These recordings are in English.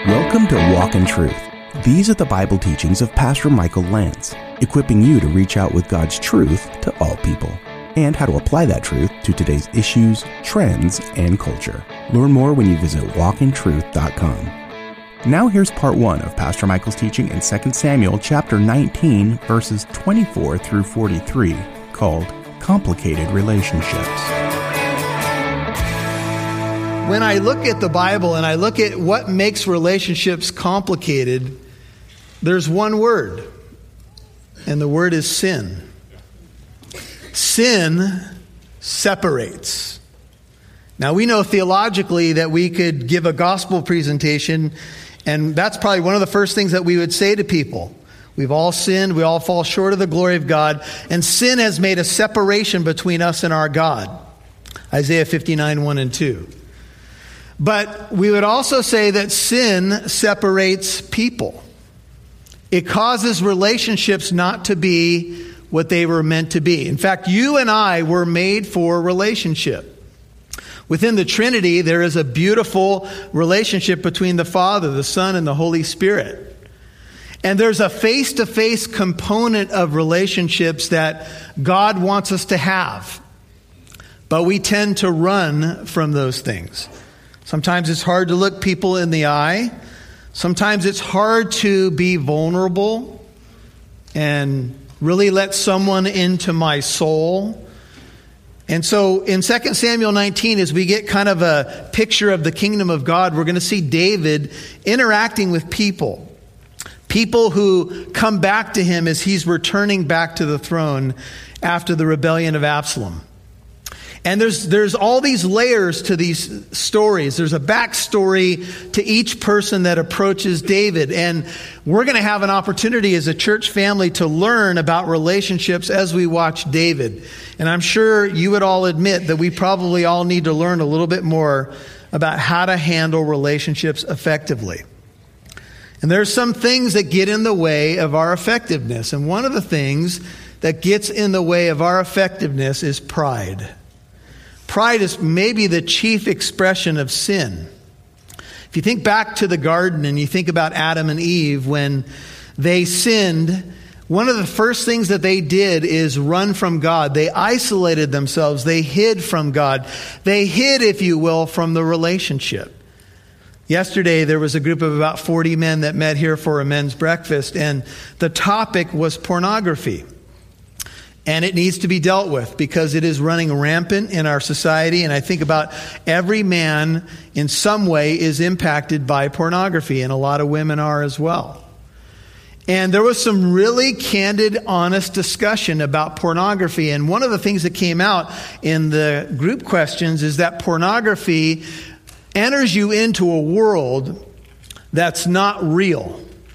Welcome to Walk in Truth. These are the Bible teachings of Pastor Michael Lance, equipping you to reach out with God's truth to all people, and how to apply that truth to today's issues, trends, and culture. Learn more when you visit walkintruth.com. Now here's part 1 of Pastor Michael's teaching in 2 Samuel chapter 19, verses 24 through 43, called Complicated Relationships. When I look at the Bible and I look at what makes relationships complicated, there's one word, and the word is sin. Sin separates. Now, we know theologically that we could give a gospel presentation, and that's probably one of the first things that we would say to people. We've all sinned, we all fall short of the glory of God, and sin has made a separation between us and our God. Isaiah 59, 1 and 2. But we would also say that sin separates people. It causes relationships not to be what they were meant to be. In fact, you and I were made for relationship. Within the Trinity, there is a beautiful relationship between the Father, the Son, and the Holy Spirit. And there's a face-to-face component of relationships that God wants us to have. But we tend to run from those things. Sometimes it's hard to look people in the eye. Sometimes it's hard to be vulnerable and really let someone into my soul. And so in 2 Samuel 19, as we get kind of a picture of the kingdom of God, we're going to see David interacting with people. People who come back to him as he's returning back to the throne after the rebellion of Absalom. And there's all these layers to these stories. There's a backstory to each person that approaches David. And we're going to have an opportunity as a church family to learn about relationships as we watch David. And I'm sure you would all admit that we probably all need to learn a little bit more about how to handle relationships effectively. And there's some things that get in the way of our effectiveness. And one of the things that gets in the way of our effectiveness is pride. Pride is maybe the chief expression of sin. If you think back to the garden and you think about Adam and Eve, when they sinned, one of the first things that they did is run from God. They isolated themselves. They hid from God. They hid, if you will, from the relationship. Yesterday, there was a group of about 40 men that met here for a men's breakfast, and the topic was pornography. And it needs to be dealt with because it is running rampant in our society. And I think about every man in some way is impacted by pornography, and a lot of women are as well. And there was some really candid, honest discussion about pornography. And one of the things that came out in the group questions is that pornography enters you into a world that's not real.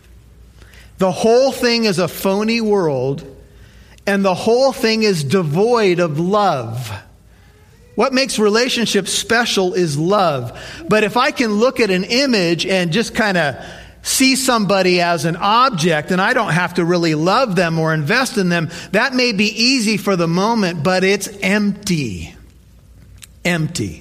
The whole thing is a phony world. And the whole thing is devoid of love. What makes relationships special is love. But if I can look at an image and just kind of see somebody as an object and I don't have to really love them or invest in them, that may be easy for the moment, but it's empty. Empty.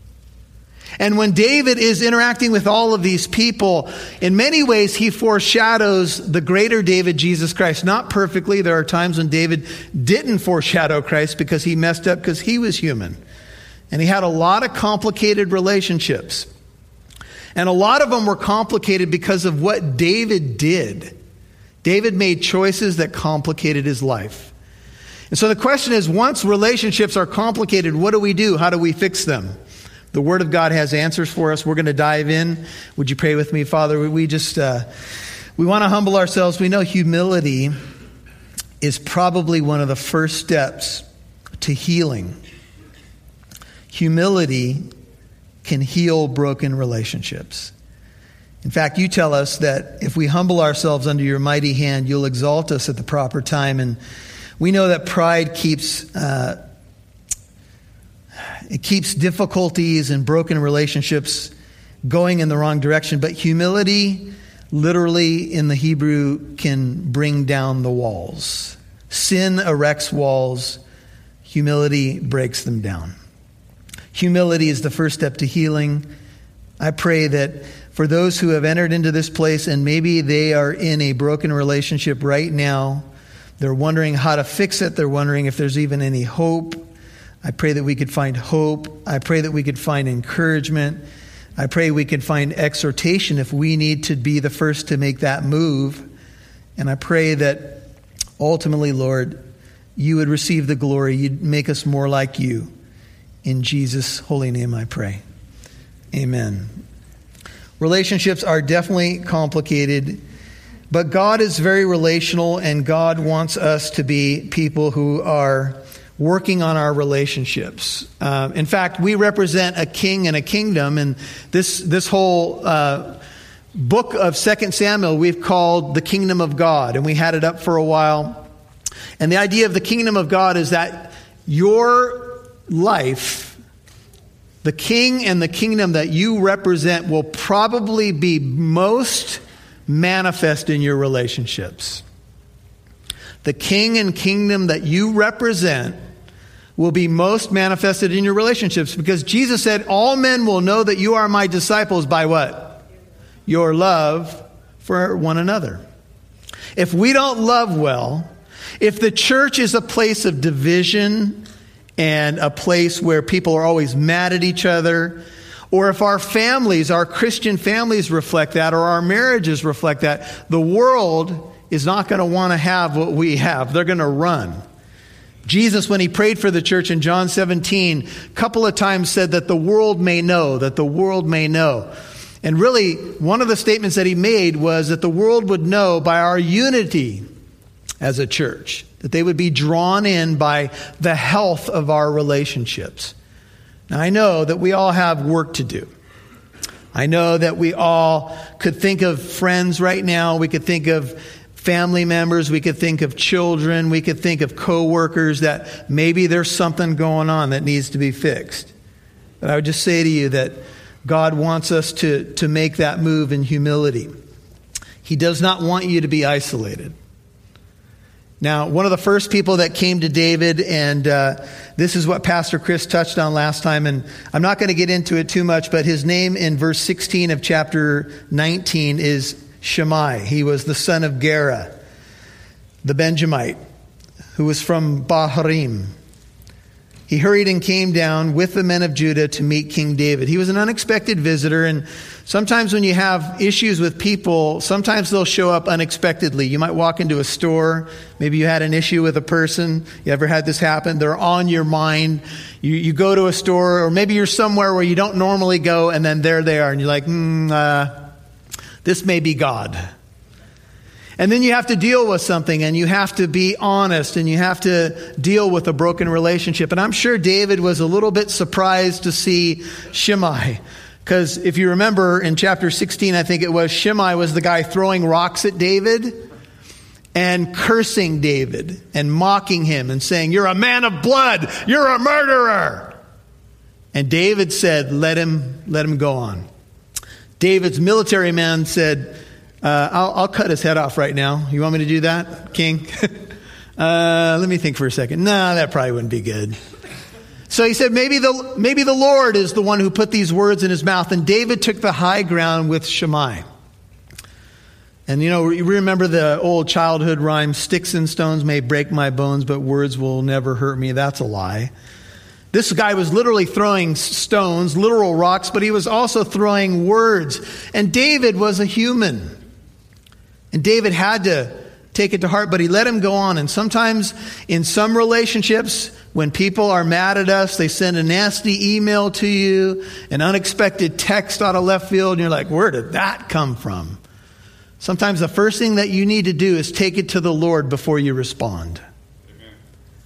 And when David is interacting with all of these people, in many ways he foreshadows the greater David, Jesus Christ. Not perfectly. There are times when David didn't foreshadow Christ because he messed up because he was human. And he had a lot of complicated relationships. And a lot of them were complicated because of what David did. David made choices that complicated his life. And so the question is, once relationships are complicated, what do we do? How do we fix them? The Word of God has answers for us. We're going to dive in. Would you pray with me, Father? We want to humble ourselves. We know humility is probably one of the first steps to healing. Humility can heal broken relationships. In fact, you tell us that if we humble ourselves under your mighty hand, you'll exalt us at the proper time. And we know that pride keeps difficulties and broken relationships going in the wrong direction. But humility, literally in the Hebrew, can bring down the walls. Sin erects walls. Humility breaks them down. Humility is the first step to healing. I pray that for those who have entered into this place and maybe they are in a broken relationship right now. They're wondering how to fix it. They're wondering if there's even any hope. I pray that we could find hope. I pray that we could find encouragement. I pray we could find exhortation if we need to be the first to make that move. And I pray that ultimately, Lord, you would receive the glory. You'd make us more like you. In Jesus' holy name I pray. Amen. Relationships are definitely complicated, but God is very relational, and God wants us to be people who are working on our relationships. In fact, we represent a king and a kingdom, and this whole book of 2 Samuel we've called the Kingdom of God, and we had it up for a while. And the idea of the Kingdom of God is that your life, the king and the kingdom that you represent, will probably be most manifest in your relationships. The king and kingdom that you represent will be most manifested in your relationships, because Jesus said, all men will know that you are my disciples by what? Your love for one another. If we don't love well, if the church is a place of division and a place where people are always mad at each other, or if our families, our Christian families reflect that, or our marriages reflect that, the world is not going to want to have what we have. They're going to run. Jesus, when he prayed for the church in John 17, a couple of times said that the world may know, that the world may know. And really, one of the statements that he made was that the world would know by our unity as a church, that they would be drawn in by the health of our relationships. Now, I know that we all have work to do. I know that we all could think of friends right now. We could think of family members. We could think of children. We could think of coworkers that maybe there's something going on that needs to be fixed. But I would just say to you that God wants us to make that move in humility. He does not want you to be isolated. Now, one of the first people that came to David, and this is what Pastor Chris touched on last time, and I'm not going to get into it too much, but his name in verse 16 of chapter 19 is Shimei. He was the son of Gera, the Benjamite, who was from Baharim. He hurried and came down with the men of Judah to meet King David. He was an unexpected visitor, and sometimes when you have issues with people, sometimes they'll show up unexpectedly. You might walk into a store. Maybe you had an issue with a person. You ever had this happen? They're on your mind. You go to a store, or maybe you're somewhere where you don't normally go, and then there they are, and you're like, this may be God. And then you have to deal with something, and you have to be honest, and you have to deal with a broken relationship. And I'm sure David was a little bit surprised to see Shimei. Because if you remember in chapter 16, I think it was, Shimei was the guy throwing rocks at David and cursing David and mocking him and saying, "You're a man of blood. You're a murderer." And David said, let him go on. David's military man said, I'll cut his head off right now. You want me to do that, King? Let me think for a second. No, that probably wouldn't be good. So he said, maybe the Lord is the one who put these words in his mouth. And David took the high ground with Shimei. And you remember the old childhood rhyme, "Sticks and stones may break my bones, but words will never hurt me." That's a lie. This guy was literally throwing stones, literal rocks, but he was also throwing words. And David was a human. And David had to take it to heart, but he let him go on. And sometimes in some relationships, when people are mad at us, they send a nasty email to you, an unexpected text out of left field, and you're like, where did that come from? Sometimes the first thing that you need to do is take it to the Lord before you respond. Amen.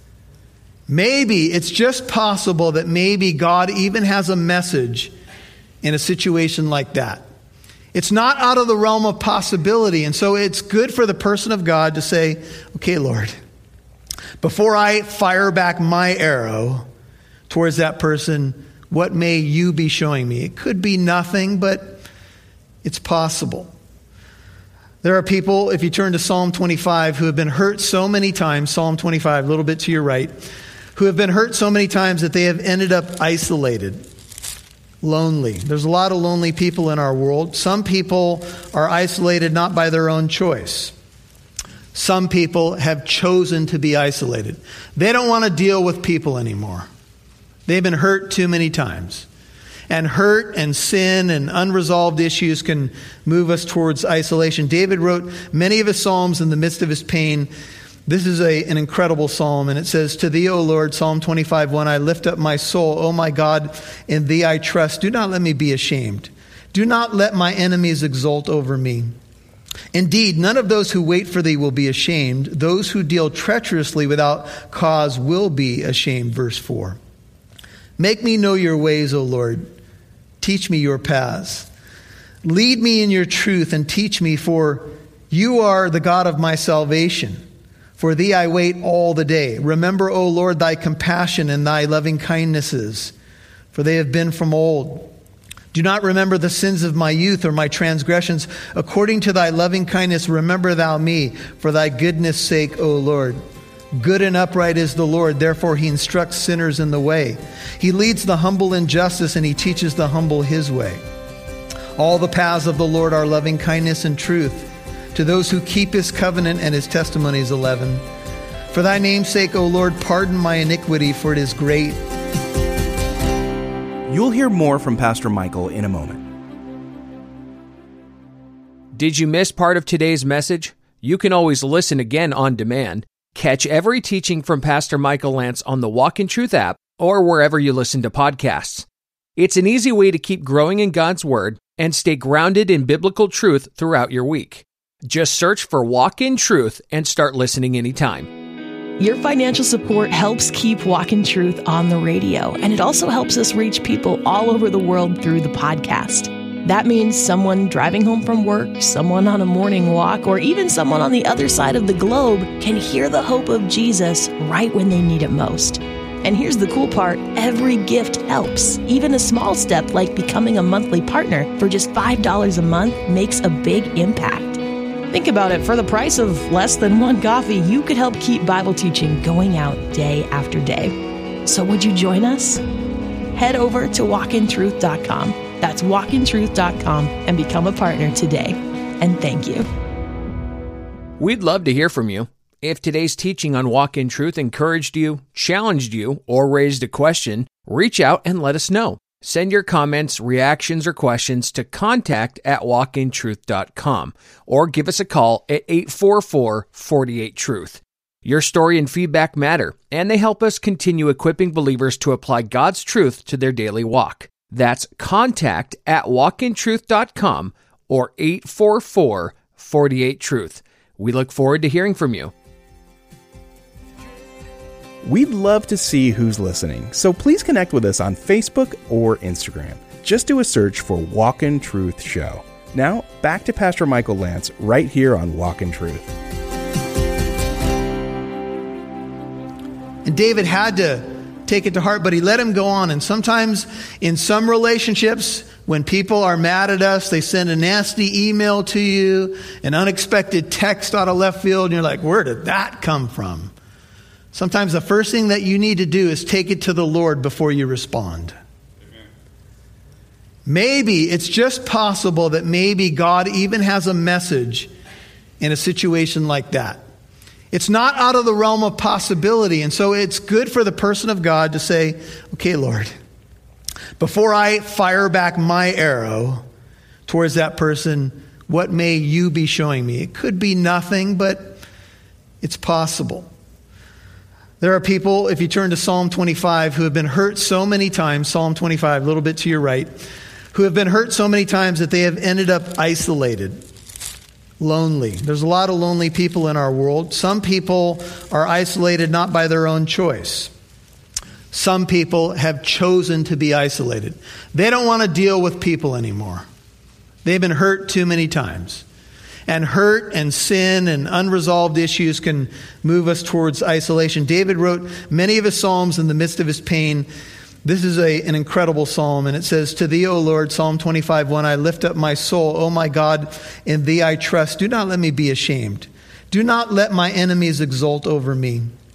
Maybe it's just possible that maybe God even has a message in a situation like that. It's not out of the realm of possibility. And so it's good for the person of God to say, okay, Lord, before I fire back my arrow towards that person, what may you be showing me? It could be nothing, but it's possible. There are people, if you turn to Psalm 25, who have been hurt so many times, Psalm 25, a little bit to your right, who have been hurt so many times that they have ended up isolated. lonely. There's a lot of lonely people in our world. Some people are isolated not by their own choice. Some people have chosen to be isolated. They don't want to deal with people anymore. They've been hurt too many times. And hurt and sin and unresolved issues can move us towards isolation. David wrote many of his psalms in the midst of his pain. This is an incredible psalm, and it says, "To thee, O Lord," Psalm 25:1, "I lift up my soul. O my God, in thee I trust. Do not let me be ashamed. Do not let my enemies exult over me. Indeed, none of those who wait for thee will be ashamed. Those who deal treacherously without cause will be ashamed." Verse 4. "Make me know your ways, O Lord. Teach me your paths. Lead me in your truth and teach me, for you are the God of my salvation. For thee I wait all the day. Remember, O Lord, thy compassion and thy loving kindnesses, for they have been from old. Do not remember the sins of my youth or my transgressions. According to thy loving kindness, remember thou me, for thy goodness' sake, O Lord. Good and upright is the Lord, therefore he instructs sinners in the way. He leads the humble in justice, and he teaches the humble his way. All the paths of the Lord are loving kindness and truth to those who keep his covenant and his testimonies. 11. For thy name's sake, O Lord, pardon my iniquity, for it is great. You'll hear more from Pastor Michael in a moment. Did you miss part of today's message? You can always listen again on demand. Catch every teaching from Pastor Michael Lantz on the Walk in Truth app or wherever you listen to podcasts. It's an easy way to keep growing in God's Word and stay grounded in biblical truth throughout your week. Just search for Walk in Truth and start listening anytime. Your financial support helps keep Walk in Truth on the radio, and it also helps us reach people all over the world through the podcast. That means someone driving home from work, someone on a morning walk, or even someone on the other side of the globe can hear the hope of Jesus right when they need it most. And here's the cool part, every gift helps. Even a small step like becoming a monthly partner for just $5 a month makes a big impact. Think about it, for the price of less than one coffee, you could help keep Bible teaching going out day after day. So would you join us? Head over to walkintruth.com. That's walkintruth.com and become a partner today. And thank you. We'd love to hear from you. If today's teaching on Walk in Truth encouraged you, challenged you, or raised a question, reach out and let us know. Send your comments, reactions, or questions to contact@walkintruth.com or give us a call at 844-48-TRUTH. Your story and feedback matter, and they help us continue equipping believers to apply God's truth to their daily walk. That's contact@walkintruth.com or 844-48-TRUTH. We look forward to hearing from you. We'd love to see who's listening, so please connect with us on Facebook or Instagram. Just do a search for Walk in Truth Show. Now, back to Pastor Michael Lantz right here on Walk in Truth. And David had to take it to heart, but he let him go on. And sometimes in some relationships, when people are mad at us, they send a nasty email to you, an unexpected text out of left field, and you're like, where did that come from? Sometimes the first thing that you need to do is take it to the Lord before you respond. Amen. Maybe it's just possible that maybe God even has a message in a situation like that. It's not out of the realm of possibility. And so it's good for the person of God to say, okay, Lord, before I fire back my arrow towards that person, what may you be showing me? It could be nothing, but it's possible. There are people, if you turn to Psalm 25, who have been hurt so many times, Psalm 25, a little bit to your right, who have been hurt so many times that they have ended up isolated, lonely. There's a lot of lonely people in our world. Some people are isolated not by their own choice. Some people have chosen to be isolated. They don't want to deal with people anymore. They've been hurt too many times. And hurt and sin and unresolved issues can move us towards isolation. David wrote many of his psalms in the midst of his pain. This is an incredible psalm, and it says, "To thee, O Lord," Psalm 25:1, "I lift up my soul. O my God, in thee I trust. Do not let me be ashamed. Do not let my enemies exult over me.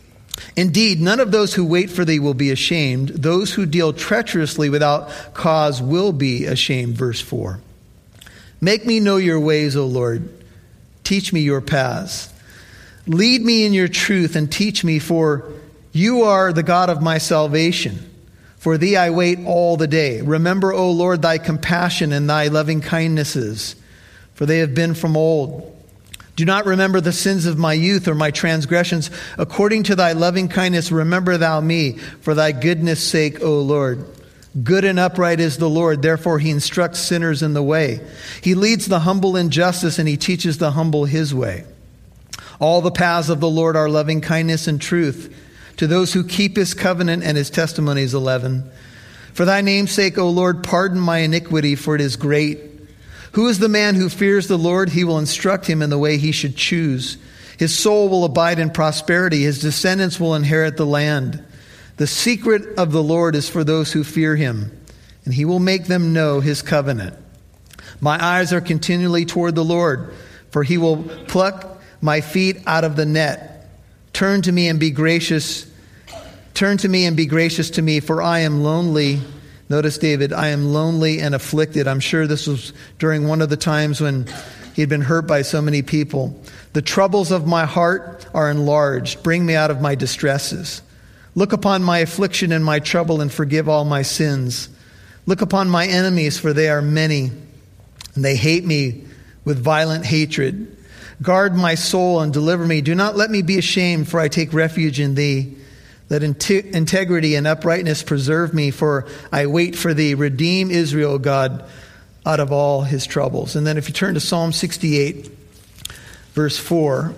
Indeed, none of those who wait for thee will be ashamed. Those who deal treacherously without cause will be ashamed. Verse 4. Make me know your ways, O Lord. Teach me your paths. Lead me in your truth and teach me, for you are the God of my salvation. For thee I wait all the day. Remember, O Lord, thy compassion and thy loving kindnesses, for they have been from old. Do not remember the sins of my youth or my transgressions. According to thy loving kindness, remember thou me, for thy goodness' sake, O Lord. Good and upright is the Lord, therefore he instructs sinners in the way. He leads the humble in justice, and he teaches the humble his way. All the paths of the Lord are loving kindness and truth to those who keep his covenant and his testimonies. 11. For thy name's sake, O Lord, pardon my iniquity, for it is great. Who is the man who fears the Lord? He will instruct him in the way he should choose. His soul will abide in prosperity. His descendants will inherit the land. The secret of the Lord is for those who fear him, and he will make them know his covenant. My eyes are continually toward the Lord, for he will pluck my feet out of the net. Turn to me and be gracious. Turn to me and be gracious to me, for I am lonely. Notice David, I am lonely and afflicted. I'm sure this was during one of the times when he had been hurt by so many people. The troubles of my heart are enlarged. Bring me out of my distresses. Look upon my affliction and my trouble and forgive all my sins. Look upon my enemies, for they are many, and they hate me with violent hatred. Guard my soul and deliver me. Do not let me be ashamed, for I take refuge in thee. Let integrity and uprightness preserve me, for I wait for thee. Redeem Israel, God, out of all his troubles. And then if you turn to Psalm 68, verse 4.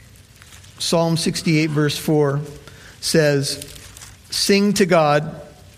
Psalm 68, verse 4 says, sing to God,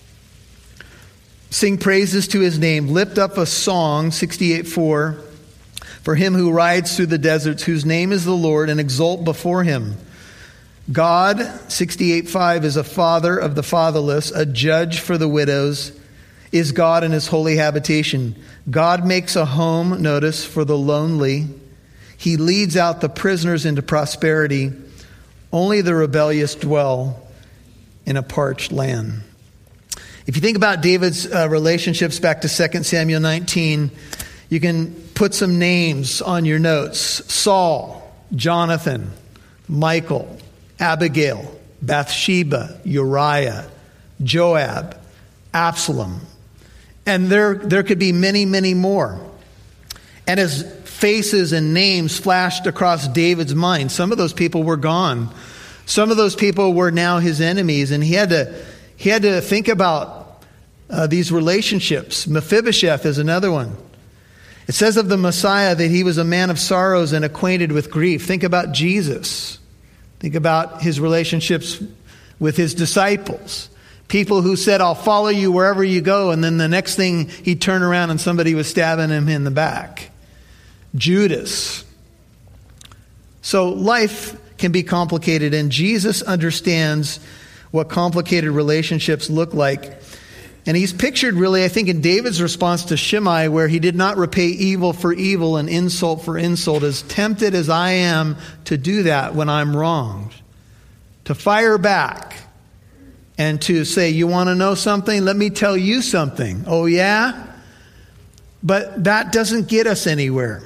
sing praises to his name, lift up a song, 68:4, for him who rides through the deserts, whose name is the Lord, and exult before him. God, 68:5, is a father of the fatherless, a judge for the widows, is God in his holy habitation. God makes a home, notice, for the lonely. He leads out the prisoners into prosperity. Only the rebellious dwell in a parched land. If you think about David's relationships back to 2 Samuel 19, you can put some names on your notes. Saul, Jonathan, Michael, Abigail, Bathsheba, Uriah, Joab, Absalom. And there could be many, many more. And as faces and names flashed across David's mind, some of those people were gone. Some of those people were now his enemies, and he had to think about these relationships. Mephibosheth is another one. It says of the Messiah that he was a man of sorrows and acquainted with grief. Think about Jesus. Think about his relationships with his disciples. People who said, I'll follow you wherever you go, and then the next thing he'd turn around and somebody was stabbing him in the back. Judas. So life can be complicated, and Jesus understands what complicated relationships look like. And he's pictured really, I think, in David's response to Shimei, where he did not repay evil for evil and insult for insult, as tempted as I am to do that when I'm wronged. To fire back and to say, you want to know something? Let me tell you something. Oh, yeah? But that doesn't get us anywhere.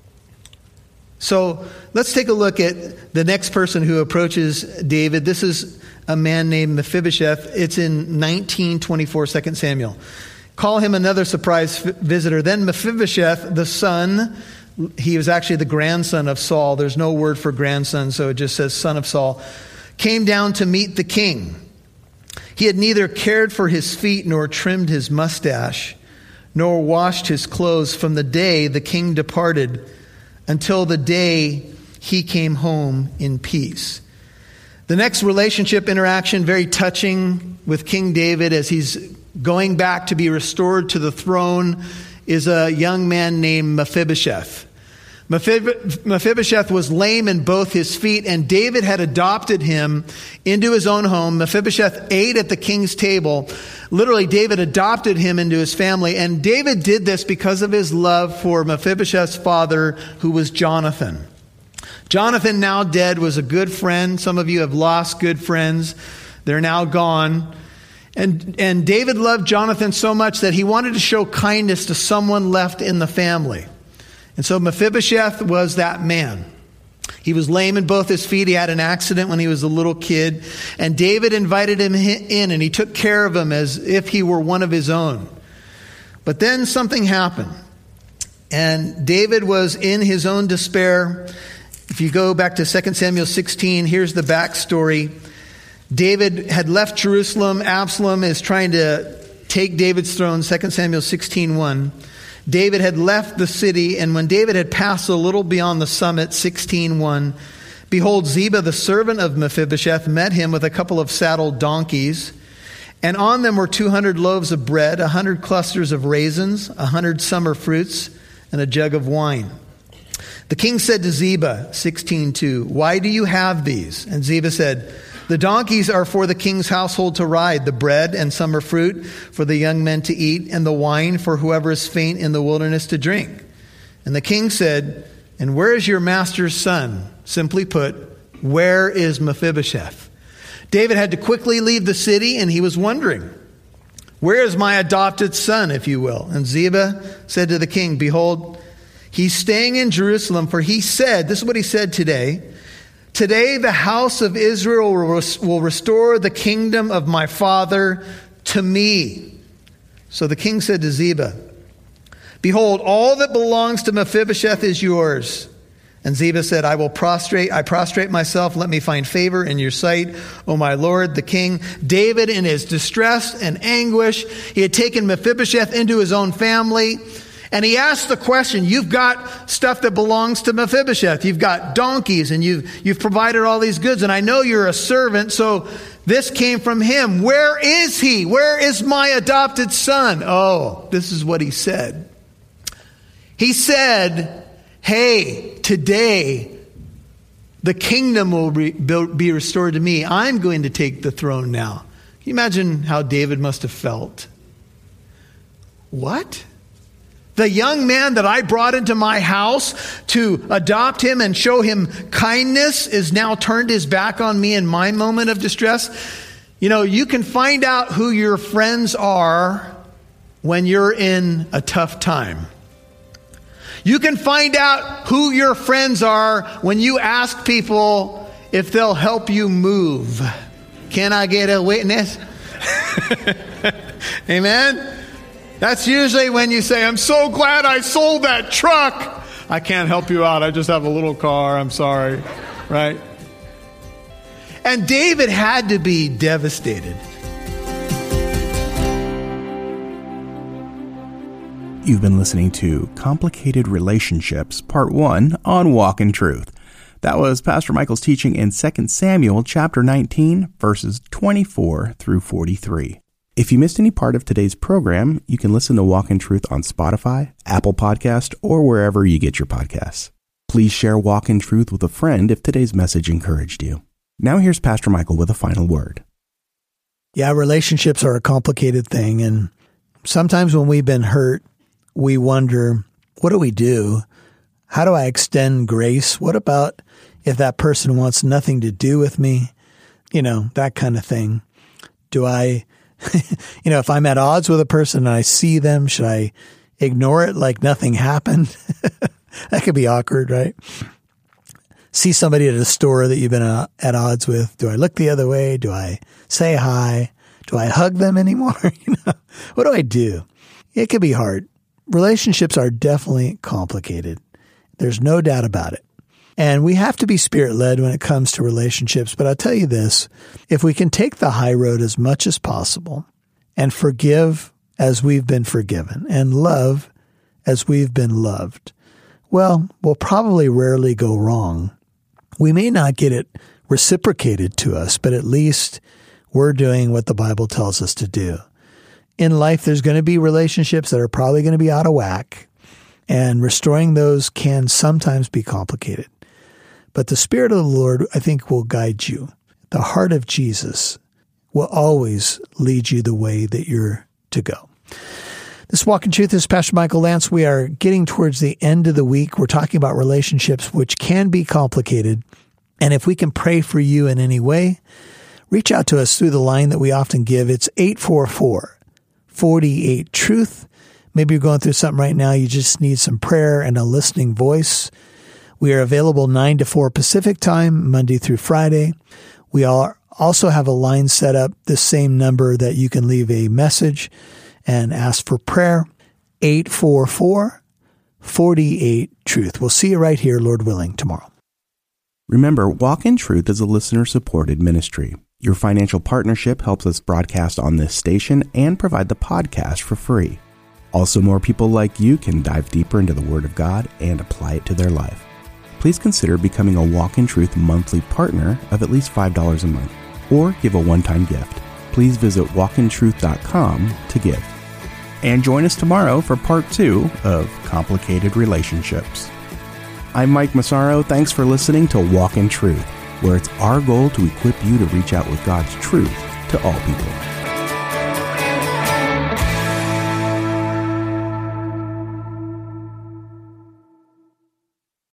So let's take a look at the next person who approaches David. This is a man named Mephibosheth. It's in 19:24, 2 Samuel. Call him another surprise visitor. Then Mephibosheth, the son, he was actually the grandson of Saul. There's no word for grandson, so it just says son of Saul, came down to meet the king. He had neither cared for his feet nor trimmed his mustache, nor washed his clothes from the day the king departed until the day he came home in peace. The next relationship interaction, very touching with King David as he's going back to be restored to the throne, is a young man named Mephibosheth. Mephibosheth was lame in both his feet, and David had adopted him into his own home. Mephibosheth ate at the king's table. Literally, David adopted him into his family, and David did this because of his love for Mephibosheth's father, who was Jonathan. Jonathan, now dead, was a good friend. Some of you have lost good friends. They're now gone. And David loved Jonathan so much that he wanted to show kindness to someone left in the family. And so Mephibosheth was that man. He was lame in both his feet. He had an accident when he was a little kid. And David invited him in, and he took care of him as if he were one of his own. But then something happened. And David was in his own despair. If you go back to 2 Samuel 16, here's the backstory. David had left Jerusalem. Absalom is trying to take David's throne, 2 Samuel 16:1. David had left the city, and when David had passed a little beyond the summit, 16:1, behold, Ziba, the servant of Mephibosheth, met him with a couple of saddled donkeys, and on them were 200 loaves of bread, 100 clusters of raisins, 100 summer fruits, and a jug of wine. The king said to Ziba, 16:2, why do you have these? And Ziba said, the donkeys are for the king's household to ride, the bread and summer fruit for the young men to eat, and the wine for whoever is faint in the wilderness to drink. And the king said, and where is your master's son? Simply put, where is Mephibosheth? David had to quickly leave the city, and he was wondering, where is my adopted son, if you will? And Ziba said to the king, behold, he's staying in Jerusalem, for he said, this is what he said today, today the house of Israel will restore the kingdom of my father to me. So the king said to Ziba, behold, all that belongs to Mephibosheth is yours. And Ziba said, I prostrate myself. Let me find favor in your sight, O my lord, the king. David, in his distress and anguish, he had taken Mephibosheth into his own family. And he asked the question, you've got stuff that belongs to Mephibosheth. You've got donkeys and you've provided all these goods. And I know you're a servant, so this came from him. Where is he? Where is my adopted son? Oh, this is what he said. He said, hey, today the kingdom will be restored to me. I'm going to take the throne now. Can you imagine how David must have felt? What? The young man that I brought into my house to adopt him and show him kindness is now turned his back on me in my moment of distress. You know, you can find out who your friends are when you're in a tough time. You can find out who your friends are when you ask people if they'll help you move. Can I get a witness? Amen? That's usually when you say, I'm so glad I sold that truck. I can't help you out. I just have a little car. I'm sorry. Right? And David had to be devastated. You've been listening to Complicated Relationships, Part 1 on Walk in Truth. That was Pastor Michael's teaching in 2 Samuel chapter 19, verses 24 through 43. If you missed any part of today's program, you can listen to Walk in Truth on Spotify, Apple Podcast, or wherever you get your podcasts. Please share Walk in Truth with a friend if today's message encouraged you. Now here's Pastor Michael with a final word. Yeah, relationships are a complicated thing, and sometimes when we've been hurt, we wonder, what do we do? How do I extend grace? What about if that person wants nothing to do with me? You know, that kind of thing. Do I... if I'm at odds with a person and I see them, should I ignore it like nothing happened? That could be awkward, right? See somebody at a store that you've been at odds with. Do I look the other way? Do I say hi? Do I hug them anymore? What do I do? It could be hard. Relationships are definitely complicated. There's no doubt about it. And we have to be Spirit-led when it comes to relationships. But I'll tell you this, if we can take the high road as much as possible and forgive as we've been forgiven and love as we've been loved, well, we'll probably rarely go wrong. We may not get it reciprocated to us, but at least we're doing what the Bible tells us to do. In life, there's going to be relationships that are probably going to be out of whack, and restoring those can sometimes be complicated. But the Spirit of the Lord, I think, will guide you. The heart of Jesus will always lead you the way that you're to go. This Walk in Truth is Pastor Michael Lance. We are getting towards the end of the week. We're talking about relationships, which can be complicated. And if we can pray for you in any way, reach out to us through the line that we often give. It's 844-48-TRUTH. Maybe you're going through something right now. You just need some prayer and a listening voice. We are available 9 to 4 Pacific time, Monday through Friday. We also have a line set up, the same number that you can leave a message and ask for prayer, 844-48-TRUTH. We'll see you right here, Lord willing, tomorrow. Remember, Walk in Truth is a listener-supported ministry. Your financial partnership helps us broadcast on this station and provide the podcast for free. Also, more people like you can dive deeper into the Word of God and apply it to their life. Please consider becoming a Walk in Truth monthly partner of at least $5 a month, or give a one-time gift. Please visit walkintruth.com to give. And join us tomorrow for part 2 of Complicated Relationships. I'm Mike Massaro. Thanks for listening to Walk in Truth, where it's our goal to equip you to reach out with God's truth to all people.